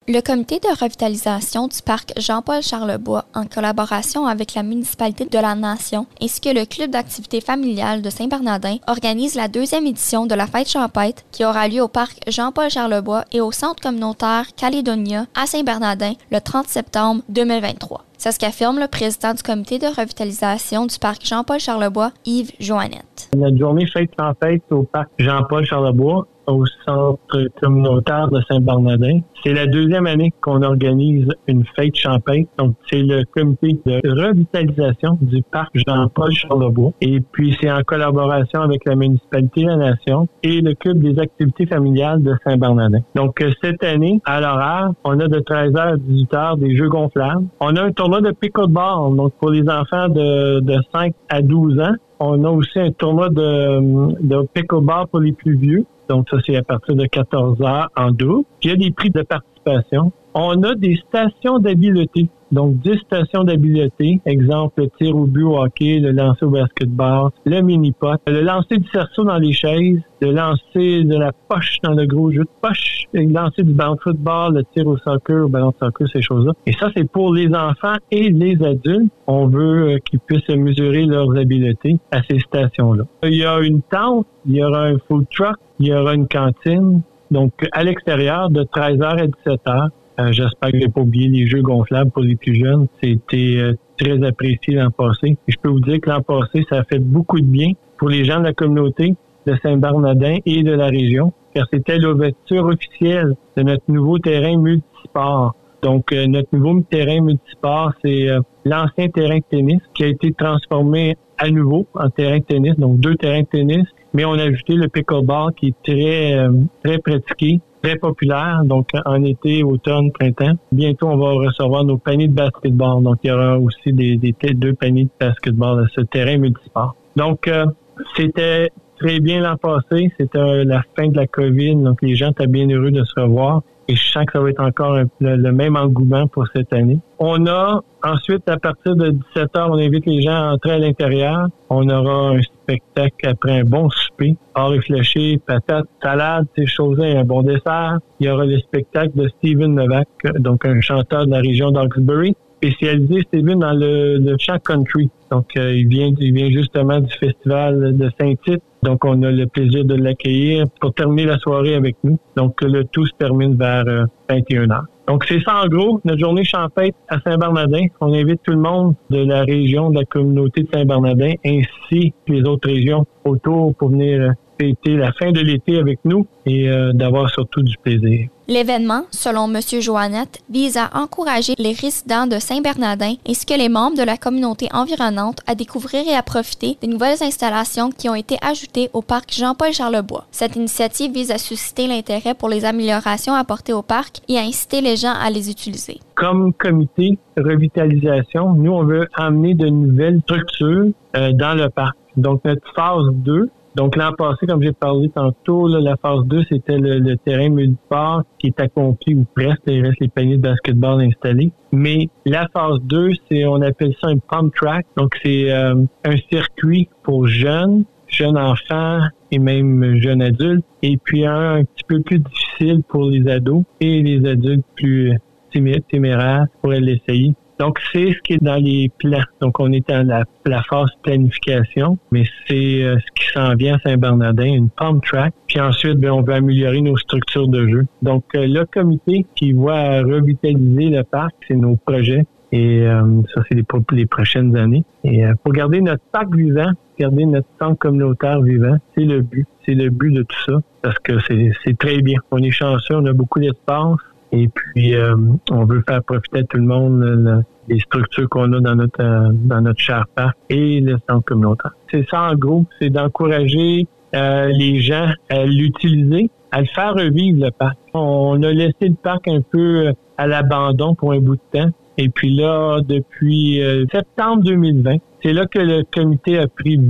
Le comité de revitalisation du parc Jean-Paul Charlebois, en collaboration avec la municipalité de la Nation, ainsi que le club d'activités familiales de Saint-Bernardin, organise la 2e édition de la fête champêtre qui aura lieu au parc Jean-Paul Charlebois et au centre communautaire Calédonia à Saint-Bernardin le 30 septembre 2023. C'est ce qu'affirme le président du comité de revitalisation du parc Jean-Paul Charlebois, Yves Joannette. Notre journée fête champêtre au parc Jean-Paul Charlebois, au centre communautaire de Saint-Bernardin. C'est la 2e année qu'on organise une fête champêtre. Donc, c'est le comité de revitalisation du parc Jean-Paul Charlebois. Et puis, c'est en collaboration avec la municipalité de la Nation et le club des activités familiales de Saint-Bernardin. Donc, cette année, à l'horaire, on a de 13h à 18h des jeux gonflables. On a un tournoi de pickleball, donc pour les enfants de 5 à 12 ans. On a aussi un tournoi de pickleball pour les plus vieux. Donc, ça, c'est à partir de 14h en double. Puis, il y a des prix de participation. On a des stations d'habileté. Donc, 10 stations d'habileté. Exemple, le tir au but au hockey, le lancer au basketball, le mini-pot, le lancer du cerceau dans les chaises, le lancer de la poche dans le gros jeu de poche, le lancer du ballon de football, le tir au soccer, au ballon de soccer, ces choses-là. Et ça, c'est pour les enfants et les adultes. On veut qu'ils puissent mesurer leurs habiletés à ces stations-là. Il y a une tente, il y aura un food truck, il y aura une cantine. Donc, à l'extérieur, de 13h à 17h. J'espère que je n'ai pas oublié les jeux gonflables pour les plus jeunes. C'était très apprécié l'an passé. Et je peux vous dire que l'an passé, ça a fait beaucoup de bien pour les gens de la communauté de Saint-Bernardin et de la région, car c'était l'ouverture officielle de notre nouveau terrain multisport. Donc, notre nouveau terrain multisport, c'est l'ancien terrain de tennis qui a été transformé à nouveau en terrain de tennis, donc 2 terrains de tennis, mais on a ajouté le pickleball qui est très pratiqué, très populaire, donc en été, automne, printemps. Bientôt, on va recevoir nos paniers de basketball, donc il y aura aussi des 2 paniers de basketball à ce terrain multisport. Donc, c'était très bien l'an passé, c'était la fin de la COVID, donc les gens étaient bien heureux de se revoir. Et je sens que ça va être encore le même engouement pour cette année. On a ensuite, à partir de 17h, on invite les gens à entrer à l'intérieur. On aura un spectacle après un bon souper. Hors réfléchi, patates, salade, ces choses-là, et un bon dessert. Il y aura le spectacle de Steven Novak, donc un chanteur de la région d'Hawkesbury, spécialisé, Steven, dans le chant country. Donc, il vient justement du festival de Saint-Tite. Donc, on a le plaisir de l'accueillir pour terminer la soirée avec nous. Donc, le tout se termine vers 21h. Donc, c'est ça en gros, notre journée champêtre à Saint-Bernardin. On invite tout le monde de la région, de la communauté de Saint-Bernardin, ainsi que les autres régions autour pour venir fêter la fin de l'été avec nous et d'avoir surtout du plaisir. L'événement, selon M. Joannette, vise à encourager les résidents de Saint-Bernardin ainsi que les membres de la communauté environnante à découvrir et à profiter des nouvelles installations qui ont été ajoutées au parc Jean-Paul Charlebois. Cette initiative vise à susciter l'intérêt pour les améliorations apportées au parc et à inciter les gens à les utiliser. Comme comité revitalisation, nous, on veut amener de nouvelles structures dans le parc. Donc, notre phase 2, donc, l'an passé, comme j'ai parlé tantôt, là, la phase 2, c'était le terrain multisport qui est accompli ou presque. Il reste les paniers de basketball installés. Mais la phase 2, on appelle ça un pump track. Donc, c'est un circuit pour jeunes enfants et même jeunes adultes. Et puis, un petit peu plus difficile pour les ados et les adultes plus téméraires pourraient l'essayer. Donc, c'est ce qui est dans les plans. Donc, on est dans la phase planification, mais c'est ce qui s'en vient à Saint-Bernardin, une pump track. Puis ensuite, on veut améliorer nos structures de jeu. Donc, le comité qui va revitaliser le parc, c'est nos projets. Et ça, c'est les prochaines années. Et pour garder notre parc vivant, garder notre centre communautaire vivant, c'est le but. C'est le but de tout ça, parce que c'est très bien. On est chanceux, on a beaucoup d'espace. Et puis, on veut faire profiter à tout le monde les structures qu'on a dans notre cher parc et le centre communautaire. C'est ça, en gros, c'est d'encourager les gens à l'utiliser, à le faire revivre, le parc. On a laissé le parc un peu à l'abandon pour un bout de temps. Et puis là, depuis septembre 2020, c'est là que le comité a pris vie.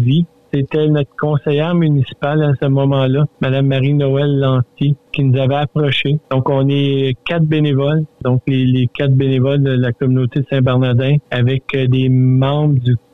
c'était notre conseillère municipale à ce moment-là, Mme Marie-Noël Lanty, qui nous avait approchés. Donc, on est 4 bénévoles, donc les 4 bénévoles de la communauté de Saint-Bernardin avec des membres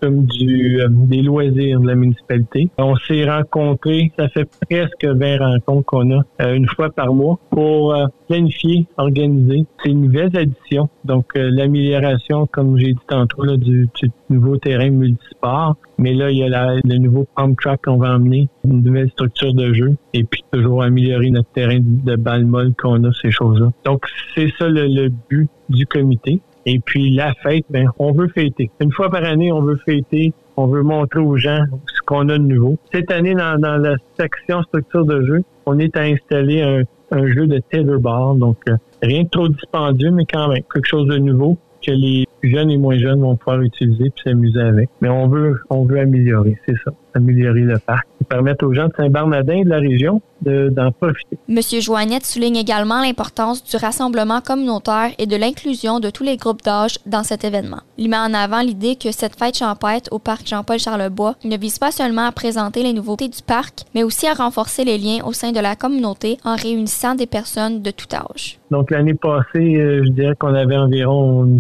des loisirs de la municipalité. On s'est rencontrés, ça fait presque 20 rencontres qu'on a une fois par mois pour planifier, organiser. C'est une nouvelle addition, donc l'amélioration, comme j'ai dit tantôt, là, du nouveau terrain multisport. Mais là, il y a le nouveau pump track qu'on va emmener, une nouvelle structure de jeu, et puis toujours améliorer notre terrain de balle molle qu'on a, ces choses-là. Donc, c'est ça le but du comité. Et puis, la fête, on veut fêter. Une fois par année, on veut fêter, on veut montrer aux gens ce qu'on a de nouveau. Cette année, dans la section structure de jeu, on est à installer un jeu de tetherball, donc rien de trop dispendieux, mais quand même quelque chose de nouveau que les jeunes et moins jeunes vont pouvoir utiliser puis s'amuser avec. Mais on veut améliorer, c'est ça, améliorer le parc et permettre aux gens de Saint-Bernardin et de la région d'en profiter. Monsieur Joannette souligne également l'importance du rassemblement communautaire et de l'inclusion de tous les groupes d'âge dans cet événement. Il met en avant l'idée que cette fête champêtre au parc Jean-Paul-Charlebois ne vise pas seulement à présenter les nouveautés du parc, mais aussi à renforcer les liens au sein de la communauté en réunissant des personnes de tout âge. Donc, l'année passée, je dirais qu'on avait environ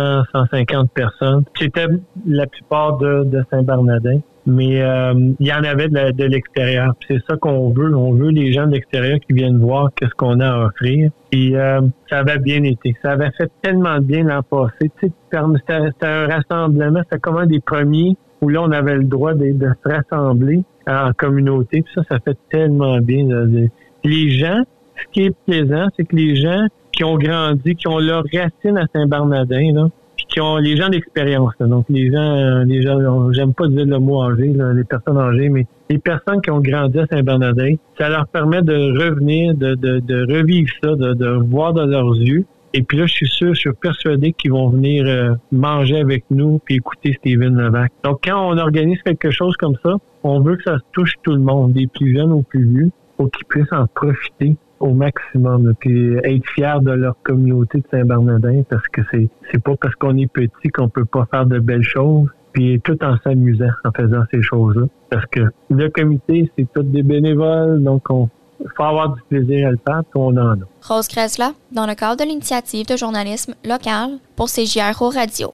150 personnes. C'était la plupart de Saint-Bernardin. Mais il y en avait de l'extérieur. Puis c'est ça qu'on veut. On veut les gens de l'extérieur qui viennent voir qu'est-ce qu'on a à offrir. Et ça avait bien été. Ça avait fait tellement de bien l'an passé. Tu sais, c'était un rassemblement. C'était comme un des premiers où là, on avait le droit de se rassembler en communauté. Puis ça fait tellement bien. Les gens, ce qui est plaisant, c'est que les gens qui ont grandi, qui ont leurs racines à Saint-Bernardin, là, qui ont les gens d'expérience. Là. Donc, les gens, j'aime pas dire le mot âgé, là, les personnes âgées, mais les personnes qui ont grandi à Saint-Bernardin, ça leur permet de revenir, de revivre ça, de voir dans leurs yeux. Et puis là, je suis persuadé qu'ils vont venir manger avec nous puis écouter Steven Levac. Donc, quand on organise quelque chose comme ça, on veut que ça touche tout le monde, des plus jeunes aux plus vieux, pour qu'ils puissent en profiter au maximum, puis être fiers de leur communauté de Saint-Bernardin, parce que c'est pas parce qu'on est petit qu'on peut pas faire de belles choses, puis tout en s'amusant en faisant ces choses-là. Parce que le comité, c'est tous des bénévoles, donc il faut avoir du plaisir à le faire, puis on en a. Rose Gressla, dans le cadre de l'initiative de journalisme local pour CJRO Radio.